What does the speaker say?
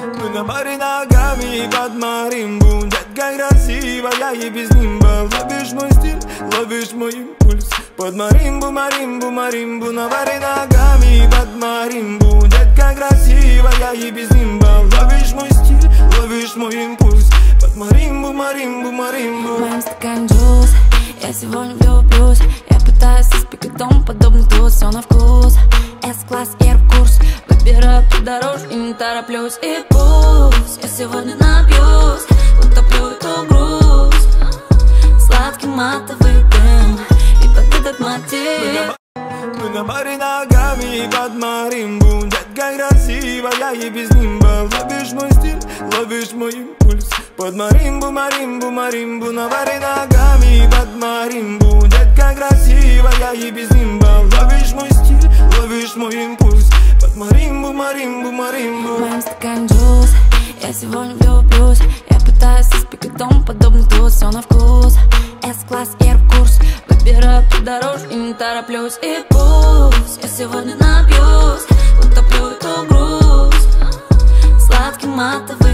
Мы на баре ногами под маримбу. Детка красивая и без нимба. Ловишь мой стиль, ловишь мой импульс. Под маримбу, маримбу, маримбу. На баре ногами под маримбу. Детка красивая и без нимба. Ловишь мой стиль, ловишь мой импульс. Под маримбу, маримбу, маримбу. В моем стакане джуз, я сегодня влюблюсь. Я пытаюсь испекать дом, подобный тут, все на вкус. С-класс, Air-курс, выбираю придорожье и не тороплюсь. И пусть я сегодня напьюсь, утоплю эту грусть. Сладкий матовый дым и под этот мотив. Мы на баре ногами под маримбу. Детка красивая и без нимба. Ловишь мой стиль, ловишь мой импульс. Под маримбу, маримбу, маримбу. На баре ногами под маримбу. Детка красивая и без нимба. Ловишь мой стиль, ловишь мой импульс. Под маримбу, маримбу, маримбу. В моем стакане джуз, я сегодня влюблюсь. Я пытаюсь испекать дом, подобный тут, все на вкус. С-класс, Air-курс, выбираю придорожье и не тороплюсь. И пусть я сегодня напьюсь, утоплю эту грусть. Сладкий матовый